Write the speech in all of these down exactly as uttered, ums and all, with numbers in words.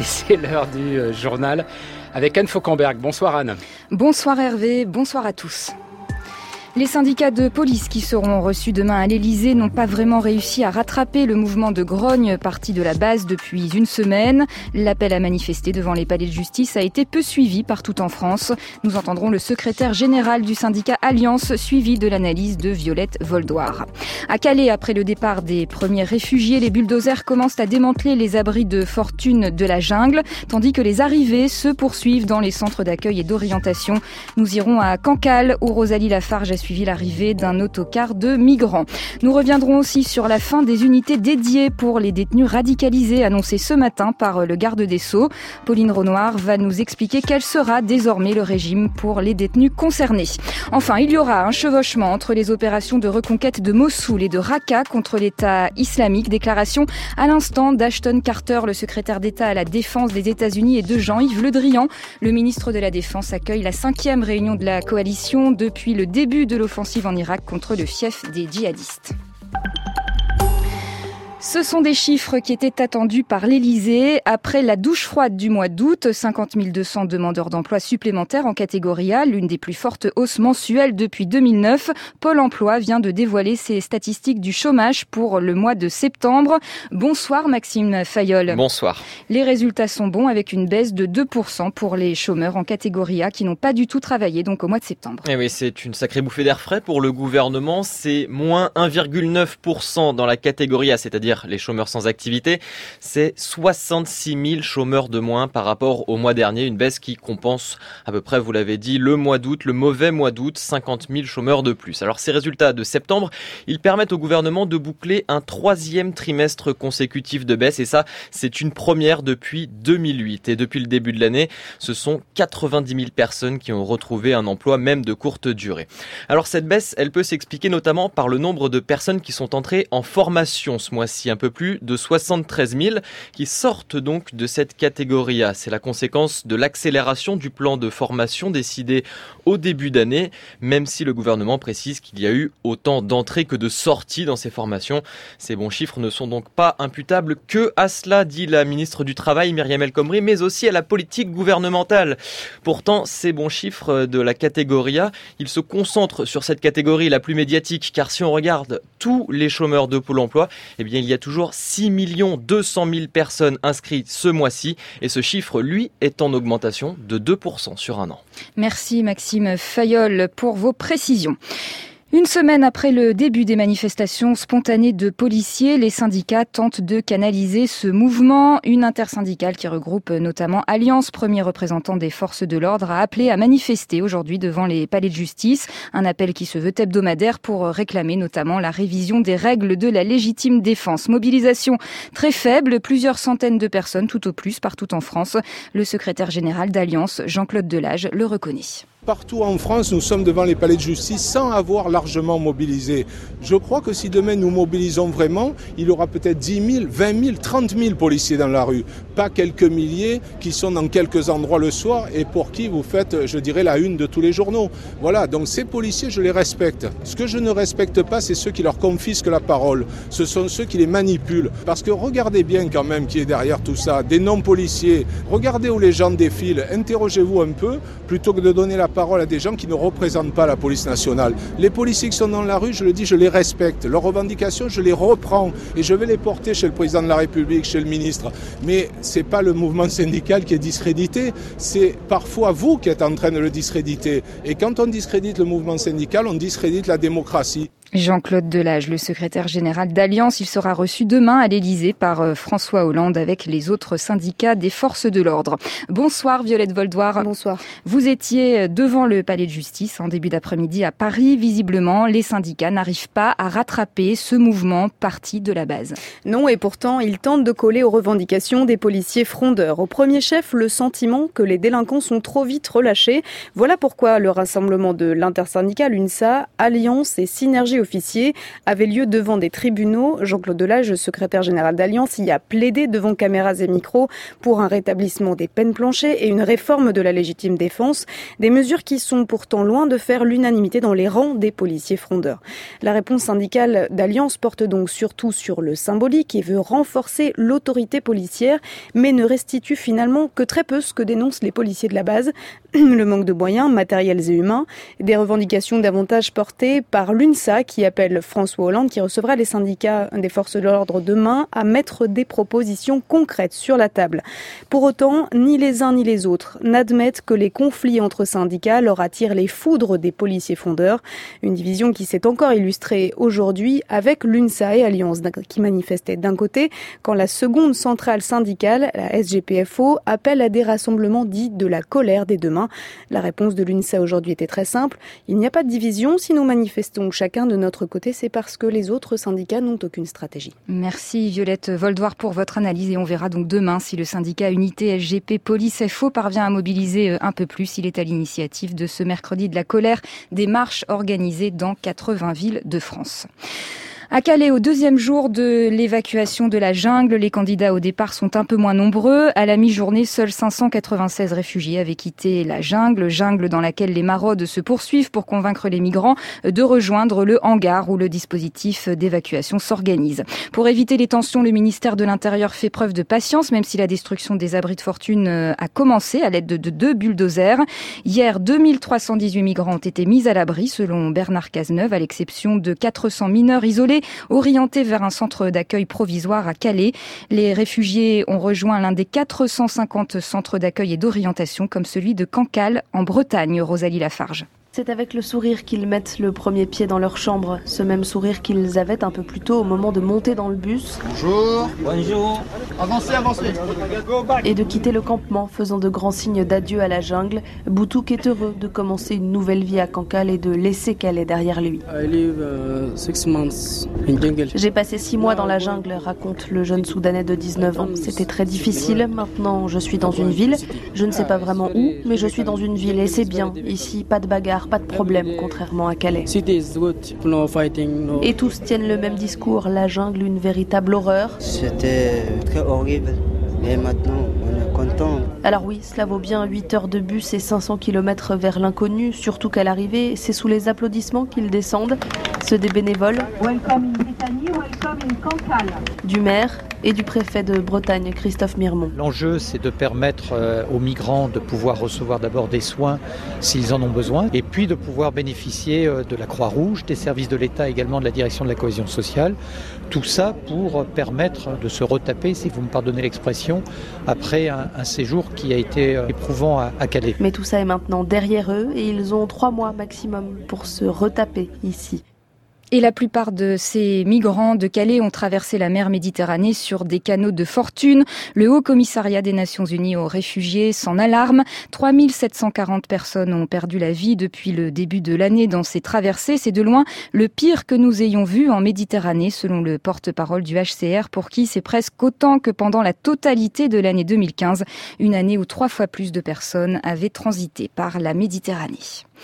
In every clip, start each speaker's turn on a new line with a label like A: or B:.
A: c'est l'heure du euh, journal avec Anne Fauquemberg. Bonsoir Anne.
B: Bonsoir Hervé, bonsoir à tous. Les syndicats de police qui seront reçus demain à l'Elysée n'ont pas vraiment réussi à rattraper le mouvement de grogne parti de la base depuis une semaine. L'appel à manifester devant les palais de justice a été peu suivi partout en France. Nous entendrons le secrétaire général du syndicat Alliance, suivi de l'analyse de Violette Voldoir. À Calais, après le départ des premiers réfugiés, les bulldozers commencent à démanteler les abris de fortune de la jungle, tandis que les arrivées se poursuivent dans les centres d'accueil et d'orientation. Nous irons à Cancale, où Rosalie Lafarge a suivi l'arrivée d'un autocar de migrants. Nous reviendrons aussi sur la fin des unités dédiées pour les détenus radicalisés annoncées ce matin par le garde des Sceaux. Pauline Renoir va nous expliquer quel sera désormais le régime pour les détenus concernés. Enfin, il y aura un chevauchement entre les opérations de reconquête de Mossoul et de Raqqa contre l'État islamique. Déclaration à l'instant d'Ashton Carter, le secrétaire d'État à la Défense des États-Unis, et de Jean-Yves Le Drian. Le ministre de la Défense accueille la cinquième réunion de la coalition depuis le début de l'offensive en Irak contre le fief des djihadistes. Ce sont des chiffres qui étaient attendus par l'Elysée. Après la douche froide du mois d'août, cinquante mille deux cents demandeurs d'emploi supplémentaires en catégorie A, l'une des plus fortes hausses mensuelles depuis deux mille neuf. Pôle emploi vient de dévoiler ses statistiques du chômage pour le mois de septembre. Bonsoir Maxime Fayolle.
C: Bonsoir.
B: Les résultats sont bons avec une baisse de deux pour cent pour les chômeurs en catégorie A qui n'ont pas du tout travaillé donc au mois de septembre.
C: Et oui, c'est une sacrée bouffée d'air frais pour le gouvernement. C'est moins un virgule neuf pour cent dans la catégorie A, c'est-à-dire les chômeurs sans activité. C'est soixante-six mille chômeurs de moins par rapport au mois dernier. Une baisse qui compense à peu près, vous l'avez dit, le mois d'août, le mauvais mois d'août, cinquante mille chômeurs de plus. Alors ces résultats de septembre, ils permettent au gouvernement de boucler un troisième trimestre consécutif de baisse. Et ça, c'est une première depuis deux mille huit. Et depuis le début de l'année, ce sont quatre-vingt-dix mille personnes qui ont retrouvé un emploi, même de courte durée. Alors cette baisse, elle peut s'expliquer notamment par le nombre de personnes qui sont entrées en formation ce mois-ci. Un peu plus de soixante-treize mille qui sortent donc de cette catégorie A. C'est la conséquence de l'accélération du plan de formation décidé au début d'année, même si le gouvernement précise qu'il y a eu autant d'entrées que de sorties dans ces formations. Ces bons chiffres ne sont donc pas imputables que à cela, dit la ministre du Travail Myriam El Khomri, mais aussi à la politique gouvernementale. Pourtant, ces bons chiffres de la catégorie A, ils se concentrent sur cette catégorie la plus médiatique, car si on regarde tous les chômeurs de Pôle emploi, eh bien il y a toujours six millions deux cent mille personnes inscrites ce mois-ci et ce chiffre, lui, est en augmentation de deux pour cent sur un an.
B: Merci Maxime Fayolle pour vos précisions. Une semaine après le début des manifestations spontanées de policiers, les syndicats tentent de canaliser ce mouvement. Une intersyndicale qui regroupe notamment Alliance, premier représentant des forces de l'ordre, a appelé à manifester aujourd'hui devant les palais de justice. Un appel qui se veut hebdomadaire pour réclamer notamment la révision des règles de la légitime défense. Mobilisation très faible, plusieurs centaines de personnes tout au plus partout en France. Le secrétaire général d'Alliance, Jean-Claude Delage, le reconnaît.
D: Partout en France, nous sommes devant les palais de justice sans avoir largement mobilisé. Je crois que si demain nous mobilisons vraiment, il y aura peut-être dix mille, vingt mille, trente mille policiers dans la rue. Pas quelques milliers qui sont dans quelques endroits le soir et pour qui vous faites, je dirais, la une de tous les journaux. Voilà, donc ces policiers, je les respecte. Ce que je ne respecte pas, c'est ceux qui leur confisquent la parole. Ce sont ceux qui les manipulent. Parce que regardez bien quand même qui est derrière tout ça. Des non-policiers. Regardez où les gens défilent. Interrogez-vous un peu plutôt que de donner la parole à des gens qui ne représentent pas la police nationale. Les policiers qui sont dans la rue, je le dis, je les respecte. Leurs revendications, je les reprends et je vais les porter chez le président de la République, chez le ministre. Mais c'est pas le mouvement syndical qui est discrédité, c'est parfois vous qui êtes en train de le discréditer. Et quand on discrédite le mouvement syndical, on discrédite la démocratie.
B: Jean-Claude Delage, le secrétaire général d'Alliance, il sera reçu demain à l'Elysée par François Hollande avec les autres syndicats des forces de l'ordre. Bonsoir Violette Voldoir.
E: Bonsoir.
B: Vous étiez devant le palais de justice en début d'après-midi à Paris. Visiblement, les syndicats n'arrivent pas à rattraper ce mouvement parti de la base.
E: Non, et pourtant, ils tentent de coller aux revendications des policiers frondeurs. Au premier chef, le sentiment que les délinquants sont trop vite relâchés. Voilà pourquoi le rassemblement de l'intersyndicale UNSA, Alliance et Synergie congé officier avait lieu devant des tribunaux. Jean-Claude Delage, secrétaire général d'Alliance, y a plaidé devant caméras et micros pour un rétablissement des peines planchées et une réforme de la légitime défense. Des mesures qui sont pourtant loin de faire l'unanimité dans les rangs des policiers frondeurs. La réponse syndicale d'Alliance porte donc surtout sur le symbolique et veut renforcer l'autorité policière, mais ne restitue finalement que très peu ce que dénoncent les policiers de la base. Le manque de moyens, matériels et humains, des revendications davantage portées par l'UNSA qui appelle François Hollande, qui recevra les syndicats des forces de l'ordre demain, à mettre des propositions concrètes sur la table. Pour autant, ni les uns ni les autres n'admettent que les conflits entre syndicats leur attirent les foudres des policiers frondeurs. Une division qui s'est encore illustrée aujourd'hui avec l'UNSA et Alliance qui manifestaient d'un côté, quand la seconde centrale syndicale, la S G P F O, appelle à des rassemblements dits de la colère des deux mains. La réponse de l'UNSA aujourd'hui était très simple. Il n'y a pas de division. Si nous manifestons chacun de notre côté, c'est parce que les autres syndicats n'ont aucune stratégie.
B: Merci Violette Voldoir pour votre analyse et on verra donc demain si le syndicat Unité S G P Police F O parvient à mobiliser un peu plus. Il est à l'initiative de ce mercredi de la colère, des marches organisées dans quatre-vingts villes de France. À Calais, au deuxième jour de l'évacuation de la jungle, les candidats au départ sont un peu moins nombreux. À la mi-journée, seuls cinq cent quatre-vingt-seize réfugiés avaient quitté la jungle, jungle dans laquelle les maraudes se poursuivent pour convaincre les migrants de rejoindre le hangar où le dispositif d'évacuation s'organise. Pour éviter les tensions, le ministère de l'Intérieur fait preuve de patience, même si la destruction des abris de fortune a commencé à l'aide de deux bulldozers. Hier, deux mille trois cent dix-huit migrants ont été mis à l'abri, selon Bernard Cazeneuve, à l'exception de quatre cents mineurs isolés orientés vers un centre d'accueil provisoire à Calais. Les réfugiés ont rejoint l'un des quatre cent cinquante centres d'accueil et d'orientation comme celui de Cancale en Bretagne. Rosalie Lafarge.
F: C'est avec le sourire qu'ils mettent le premier pied dans leur chambre. Ce même sourire qu'ils avaient un peu plus tôt au moment de monter dans le bus.
G: Bonjour. Bonjour. Avancez, avancez.
F: Et de quitter le campement, faisant de grands signes d'adieu à la jungle. Boutouk est heureux de commencer une nouvelle vie à Cancale et de laisser Calais derrière lui. J'ai passé six mois dans la jungle, raconte le jeune Soudanais de dix-neuf ans. C'était très difficile. Maintenant, je suis dans une ville. Je ne sais pas vraiment où, mais je suis dans une ville et c'est bien. Ici, pas de bagarre. Pas de problème, contrairement à Calais. Et tous tiennent le même discours, la jungle, une véritable horreur.
H: C'était très horrible, mais maintenant on est content.
F: Alors oui, cela vaut bien huit heures de bus et cinq cents kilomètres vers l'inconnu, surtout qu'à l'arrivée, c'est sous les applaudissements qu'ils descendent, ceux des bénévoles, welcome in Brittany, welcome in Cancale, du maire et du préfet de Bretagne, Christophe Mirmont.
I: L'enjeu, c'est de permettre euh, aux migrants de pouvoir recevoir d'abord des soins s'ils en ont besoin, et puis de pouvoir bénéficier euh, de la Croix-Rouge, des services de l'État, également de la direction de la cohésion sociale. Tout ça pour permettre de se retaper, si vous me pardonnez l'expression, après un, un séjour qui a été euh, éprouvant à, à Calais.
F: Mais tout ça est maintenant derrière eux et ils ont trois mois maximum pour se retaper ici.
B: Et la plupart de ces migrants de Calais ont traversé la mer Méditerranée sur des canaux de fortune. Le Haut Commissariat des Nations Unies aux réfugiés s'en alarme. trois mille sept cent quarante personnes ont perdu la vie depuis le début de l'année dans ces traversées. C'est de loin le pire que nous ayons vu en Méditerranée, selon le porte-parole du H C R, pour qui c'est presque autant que pendant la totalité de l'année deux mille quinze, une année où trois fois plus de personnes avaient transité par la Méditerranée.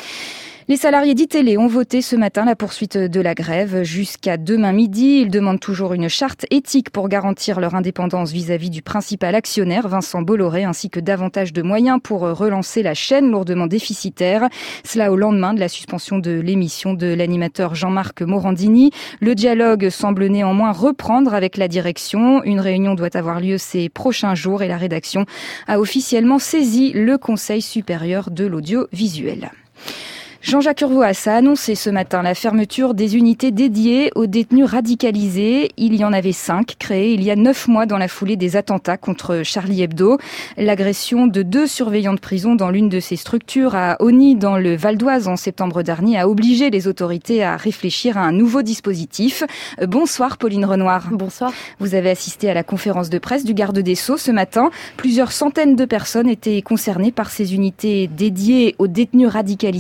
B: Les salariés d'Itélé ont voté ce matin la poursuite de la grève jusqu'à demain midi. Ils demandent toujours une charte éthique pour garantir leur indépendance vis-à-vis du principal actionnaire, Vincent Bolloré, ainsi que davantage de moyens pour relancer la chaîne lourdement déficitaire. Cela au lendemain de la suspension de l'émission de l'animateur Jean-Marc Morandini. Le dialogue semble néanmoins reprendre avec la direction. Une réunion doit avoir lieu ces prochains jours et la rédaction a officiellement saisi le Conseil supérieur de l'audiovisuel. Jean-Jacques Urvoas a annoncé ce matin la fermeture des unités dédiées aux détenus radicalisés. Il y en avait cinq créées il y a neuf mois dans la foulée des attentats contre Charlie Hebdo. L'agression de deux surveillants de prison dans l'une de ces structures à Osny dans le Val d'Oise en septembre dernier a obligé les autorités à réfléchir à un nouveau dispositif. Bonsoir Pauline Renoir.
F: Bonsoir.
B: Vous avez assisté à la conférence de presse du garde des Sceaux ce matin. Plusieurs centaines de personnes étaient concernées par ces unités dédiées aux détenus radicalisés. Comment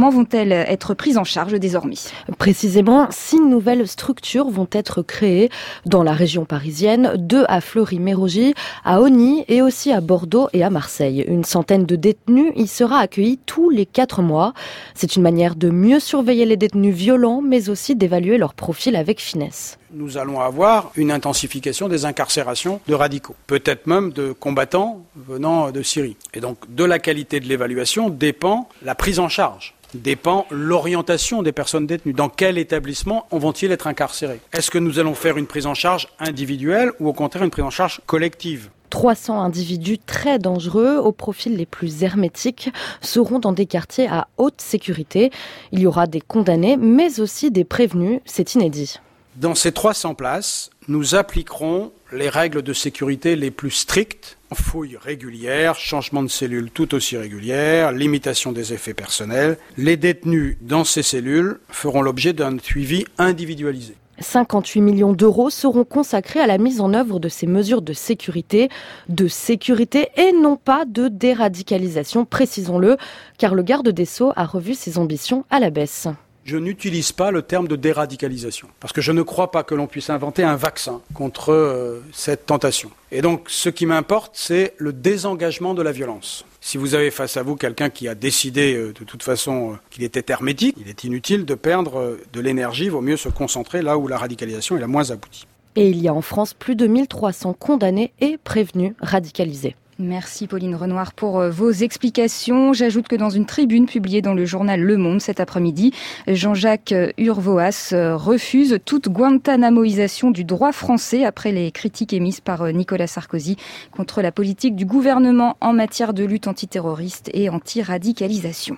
B: Comment vont-elles être prises en charge désormais ?
J: Précisément, six nouvelles structures vont être créées dans la région parisienne, deux à Fleury-Mérogis, à Osny et aussi à Bordeaux et à Marseille. Une centaine de détenus y sera accueillie tous les quatre mois. C'est une manière de mieux surveiller les détenus violents, mais aussi d'évaluer leur profil avec finesse.
K: Nous allons avoir une intensification des incarcérations de radicaux, peut-être même de combattants venant de Syrie. Et donc, de la qualité de l'évaluation dépend la prise en charge, dépend l'orientation des personnes détenues. Dans quel établissement vont-ils être incarcérés ? Est-ce que nous allons faire une prise en charge individuelle ou au contraire une prise en charge collective ?
J: trois cents individus très dangereux, aux profils les plus hermétiques, seront dans des quartiers à haute sécurité. Il y aura des condamnés, mais aussi des prévenus. C'est inédit.
K: Dans ces trois cents places, nous appliquerons les règles de sécurité les plus strictes. Fouilles régulières, changement de cellules tout aussi régulières, limitation des effets personnels. Les détenus dans ces cellules feront l'objet d'un suivi individualisé.
J: cinquante-huit millions d'euros seront consacrés à la mise en œuvre de ces mesures de sécurité, de sécurité et non pas de déradicalisation, précisons-le, car le garde des Sceaux a revu ses ambitions à la baisse.
K: Je n'utilise pas le terme de déradicalisation, parce que je ne crois pas que l'on puisse inventer un vaccin contre euh, cette tentation. Et donc, ce qui m'importe, c'est le désengagement de la violence. Si vous avez face à vous quelqu'un qui a décidé euh, de toute façon euh, qu'il était hermétique, il est inutile de perdre euh, de l'énergie, il vaut mieux se concentrer là où la radicalisation est la moins aboutie.
J: Et il y a en France plus de mille trois cents condamnés et prévenus radicalisés.
B: Merci Pauline Renoir pour vos explications. J'ajoute que dans une tribune publiée dans le journal Le Monde cet après-midi, Jean-Jacques Urvoas refuse toute guantanamoisation du droit français après les critiques émises par Nicolas Sarkozy contre la politique du gouvernement en matière de lutte antiterroriste et anti-radicalisation.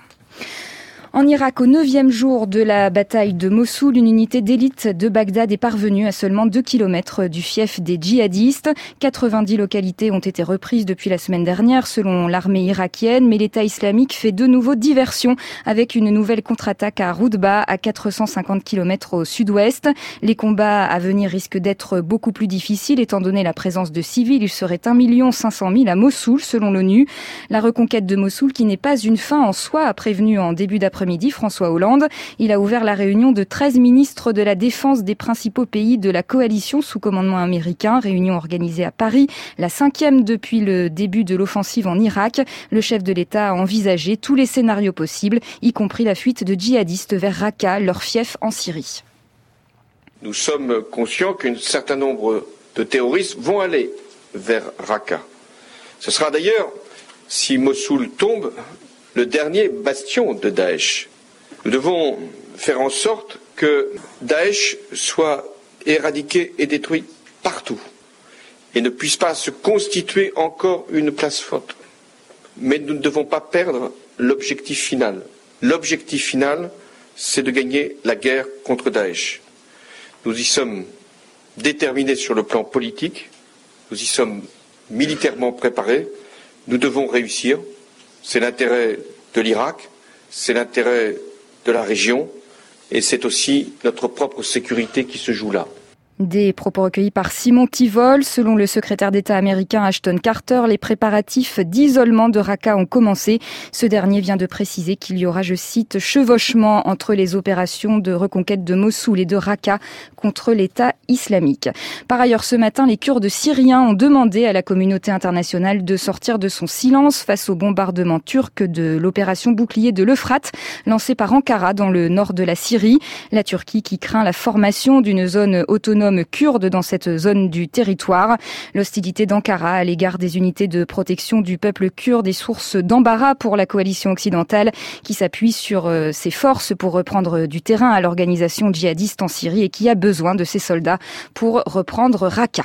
B: En Irak, au neuvième jour de la bataille de Mossoul, une unité d'élite de Bagdad est parvenue à seulement deux kilomètres du fief des djihadistes. quatre-vingt-dix localités ont été reprises depuis la semaine dernière, selon l'armée irakienne, mais l'État islamique fait de nouveau diversion avec une nouvelle contre-attaque à Roudba, à quatre cent cinquante kilomètres au sud-ouest. Les combats à venir risquent d'être beaucoup plus difficiles, étant donné la présence de civils. Il serait un million cinq cent mille à Mossoul, selon l'ONU. La reconquête de Mossoul, qui n'est pas une fin en soi, a prévenu en début d'après midi François Hollande. Il a ouvert la réunion de treize ministres de la défense des principaux pays de la coalition sous commandement américain, réunion organisée à Paris, la cinquième depuis le début de l'offensive en Irak. Le chef de l'État a envisagé tous les scénarios possibles, y compris la fuite de djihadistes vers Raqqa, leur fief en Syrie.
L: Nous sommes conscients qu'un certain nombre de terroristes vont aller vers Raqqa. Ce sera d'ailleurs, si Mossoul tombe, le dernier bastion de Daesh. Nous devons faire en sorte que Daesh soit éradiqué et détruit partout et ne puisse pas se constituer encore une place forte. Mais nous ne devons pas perdre l'objectif final. L'objectif final, c'est de gagner la guerre contre Daesh. Nous y sommes déterminés sur le plan politique, nous y sommes militairement préparés, nous devons réussir. C'est l'intérêt de l'Irak, c'est l'intérêt de la région et c'est aussi notre propre sécurité qui se joue là.
B: Des propos recueillis par Simon Tivol. Selon le secrétaire d'État américain Ashton Carter, les préparatifs d'isolement de Raqqa ont commencé. Ce dernier vient de préciser qu'il y aura, je cite, chevauchement entre les opérations de reconquête de Mossoul et de Raqqa contre l'État islamique. Par ailleurs, ce matin, les Kurdes syriens ont demandé à la communauté internationale de sortir de son silence face au bombardement turc de l'opération bouclier de l'Euphrate, lancée par Ankara dans le nord de la Syrie. La Turquie qui craint la formation d'une zone autonome kurde dans cette zone du territoire. L'hostilité d'Ankara à l'égard des unités de protection du peuple kurde est source d'embarras pour la coalition occidentale qui s'appuie sur ses forces pour reprendre du terrain à l'organisation djihadiste en Syrie et qui a besoin de ses soldats pour reprendre Raqqa.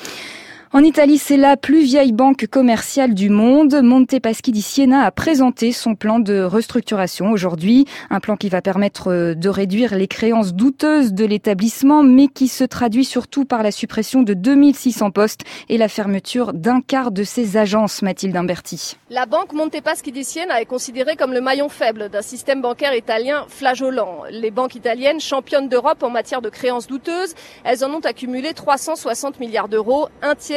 B: En Italie, c'est la plus vieille banque commerciale du monde. Monte Paschi di Siena a présenté son plan de restructuration aujourd'hui. Un plan qui va permettre de réduire les créances douteuses de l'établissement, mais qui se traduit surtout par la suppression de deux mille six cents postes et la fermeture d'un quart de ses agences. Mathilde Imberti.
M: La banque Monte Paschi di Siena est considérée comme le maillon faible d'un système bancaire italien flageolant. Les banques italiennes, championnes d'Europe en matière de créances douteuses, elles en ont accumulé trois cent soixante milliards d'euros, un tiers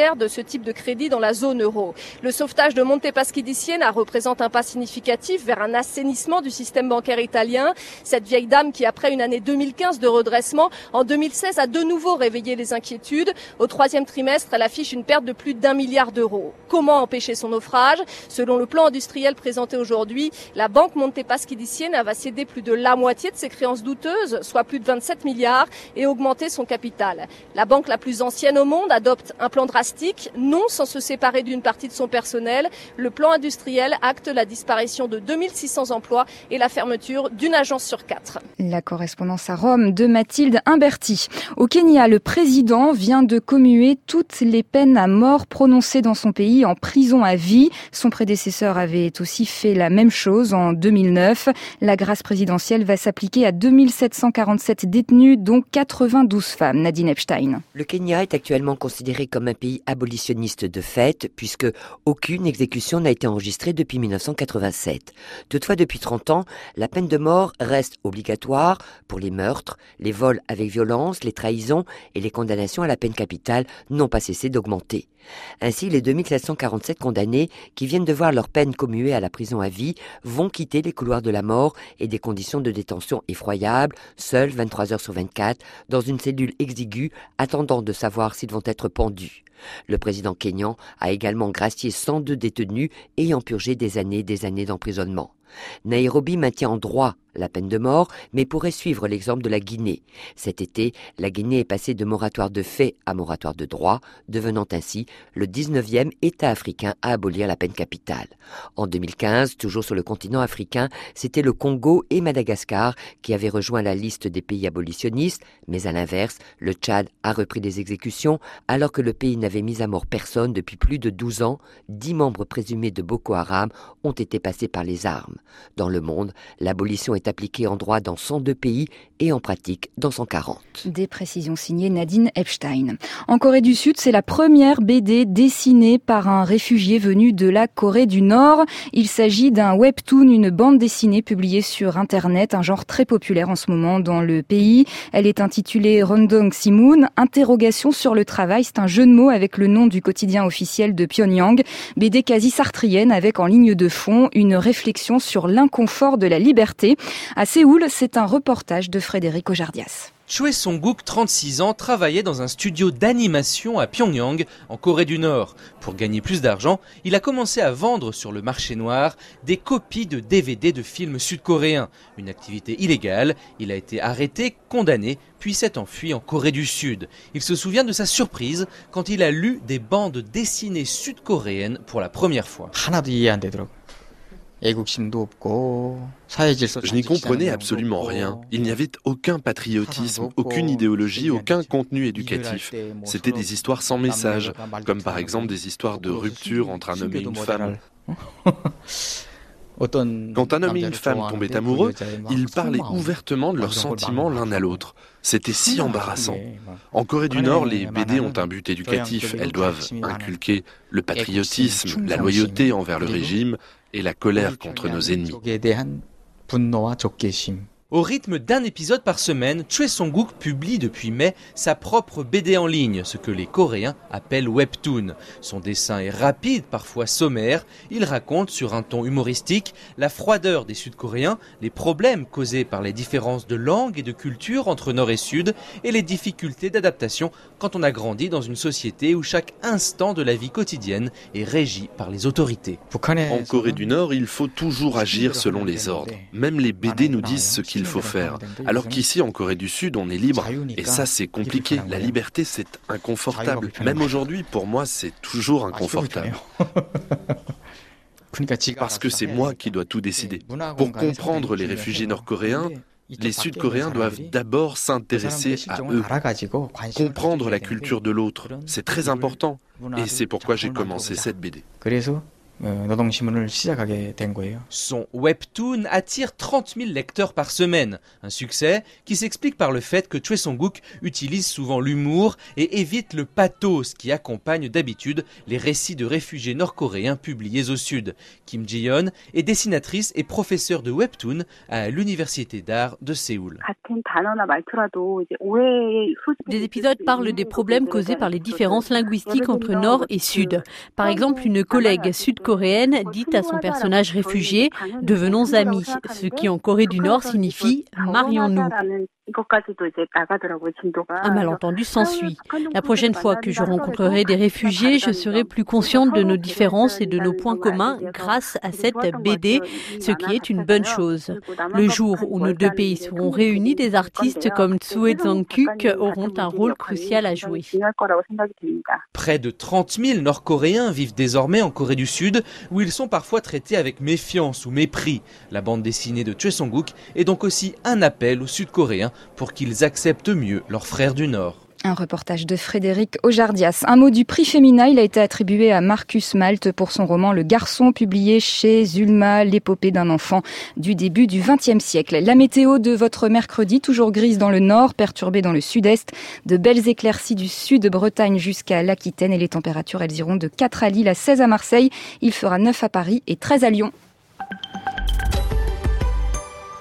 M: minoritaire de ce type de crédit dans la zone euro. Le sauvetage de Monte Paschi di Siena représente un pas significatif vers un assainissement du système bancaire italien. Cette vieille dame qui, après une année deux mille quinze de redressement, en deux mille seize a de nouveau réveillé les inquiétudes. Au troisième trimestre, elle affiche une perte de plus d'un milliard d'euros. Comment empêcher son naufrage? Selon le plan industriel présenté aujourd'hui, la banque Monte Paschi di Siena va céder plus de la moitié de ses créances douteuses, soit plus de vingt-sept milliards, et augmenter son capital. La banque la plus ancienne au monde adopte un plan drastique, non sans se séparer d'une partie de son personnel. Le plan industriel acte la disparition de deux mille six cents emplois et la fermeture d'une agence sur quatre.
B: La correspondance à Rome de Mathilde Imberti. Au Kenya, le président vient de commuer toutes les peines à mort prononcées dans son pays en prison à vie. Son prédécesseur avait aussi fait la même chose en deux mille neuf. La grâce présidentielle va s'appliquer à deux mille sept cent quarante-sept détenus, dont quatre-vingt-douze femmes. Nadine Epstein.
N: Le Kenya est actuellement considéré comme un pays abolitionniste de fait, puisque aucune exécution n'a été enregistrée depuis mille neuf cent quatre-vingt-sept. Toutefois, depuis trente ans, la peine de mort reste obligatoire pour les meurtres, les vols avec violence, les trahisons et les condamnations à la peine capitale n'ont pas cessé d'augmenter. Ainsi, les deux mille sept cent quarante-sept condamnés qui viennent de voir leur peine commuée à la prison à vie vont quitter les couloirs de la mort et des conditions de détention effroyables, seuls vingt-trois heures sur vingt-quatre, dans une cellule exiguë, attendant de savoir s'ils vont être pendus. Le président kényan a également gracié cent deux détenus ayant purgé des années et des années d'emprisonnement. Nairobi maintient en droit la peine de mort, mais pourrait suivre l'exemple de la Guinée. Cet été, la Guinée est passée de moratoire de fait à moratoire de droit, devenant ainsi le dix-neuvième État africain à abolir la peine capitale. En deux mille quinze, toujours sur le continent africain, c'était le Congo et Madagascar qui avaient rejoint la liste des pays abolitionnistes, mais à l'inverse, le Tchad a repris des exécutions alors que le pays n'avait mis à mort personne depuis plus de douze ans. Dix membres présumés de Boko Haram ont été passés par les armes. Dans le monde, l'abolition est appliquée en droit dans cent deux pays et en pratique dans cent quarante.
B: Des précisions signées Nadine Epstein. En Corée du Sud, c'est la première B D dessinée par un réfugié venu de la Corée du Nord. Il s'agit d'un webtoon, une bande dessinée publiée sur Internet, un genre très populaire en ce moment dans le pays. Elle est intitulée Rondong Simun, interrogation sur le travail. C'est un jeu de mots avec le nom du quotidien officiel de Pyongyang. B D quasi sartrienne avec en ligne de fond une réflexion sur l'inconfort de la liberté. À Séoul, c'est un reportage de Frédéric Ojardias.
O: Choi Song-guk, trente-six ans, travaillait dans un studio d'animation à Pyongyang, en Corée du Nord. Pour gagner plus d'argent, il a commencé à vendre sur le marché noir des copies de D V D de films sud-coréens. Une activité illégale. Il a été arrêté, condamné, puis s'est enfui en Corée du Sud. Il se souvient de sa surprise quand il a lu des bandes dessinées sud-coréennes pour la première fois.
P: Je n'y comprenais absolument rien. Il n'y avait aucun patriotisme, aucune idéologie, aucun contenu éducatif. C'était des histoires sans message, comme par exemple des histoires de rupture entre un homme et une femme. Quand un homme et une femme tombaient amoureux, ils parlaient ouvertement de leurs sentiments l'un à l'autre. C'était si embarrassant. En Corée du Nord, les B D ont un but éducatif. Elles doivent inculquer le patriotisme, la loyauté envers le régime et la colère contre nos ennemis.
O: Au rythme d'un épisode par semaine, Choi Song-guk publie depuis mai sa propre B D en ligne, ce que les Coréens appellent webtoon. Son dessin est rapide, parfois sommaire. Il raconte sur un ton humoristique la froideur des Sud-Coréens, les problèmes causés par les différences de langue et de culture entre Nord et Sud et les difficultés d'adaptation quand on a grandi dans une société où chaque instant de la vie quotidienne est régi par les autorités.
P: En Corée du Nord, il faut toujours agir selon les ordres. Même les B D nous disent ce qu'il faut faire. Alors qu'ici, en Corée du Sud, on est libre. Et ça, c'est compliqué. La liberté, c'est inconfortable. Même aujourd'hui, pour moi, c'est toujours inconfortable. Parce que c'est moi qui dois tout décider. Pour comprendre les réfugiés nord-coréens, les Sud-Coréens doivent d'abord s'intéresser à eux, comprendre la culture de l'autre. C'est très important. Et c'est pourquoi j'ai commencé cette B D.
O: Son webtoon attire trente mille lecteurs par semaine, un succès qui s'explique par le fait que Choi Song-guk utilise souvent l'humour et évite le pathos qui accompagne d'habitude les récits de réfugiés nord-coréens publiés au sud. Kim Ji-yeon est dessinatrice et professeure de webtoon à l'université d'art de Séoul.
Q: Des épisodes parlent des problèmes causés par les différences linguistiques entre Nord et Sud. Par exemple, une collègue sud-coréenne dit à son personnage réfugié « Devenons amis », ce qui en Corée du Nord signifie « marions-nous ». Un malentendu s'ensuit. La prochaine fois que je rencontrerai des réfugiés, je serai plus consciente de nos différences et de nos points communs grâce à cette B D, ce qui est une bonne chose. Le jour où nos deux pays seront réunis, des artistes comme Tsue Jung-kuk auront un rôle crucial à jouer.
O: Près de trente mille Nord-Coréens vivent désormais en Corée du Sud, où ils sont parfois traités avec méfiance ou mépris. La bande dessinée de Choi Song-guk est donc aussi un appel aux Sud-Coréens pour qu'ils acceptent mieux leurs frères du Nord.
B: Un reportage de Frédéric Ojardias. Un mot du prix Femina, il a été attribué à Marcus Malt pour son roman Le Garçon, publié chez Zulma, l'épopée d'un enfant du début du vingtième siècle. La météo de votre mercredi, toujours grise dans le nord, perturbée dans le sud-est, de belles éclaircies du sud de Bretagne jusqu'à l'Aquitaine et les températures, elles iront de quatre à Lille à seize à Marseille, il fera neuf à Paris et treize à Lyon.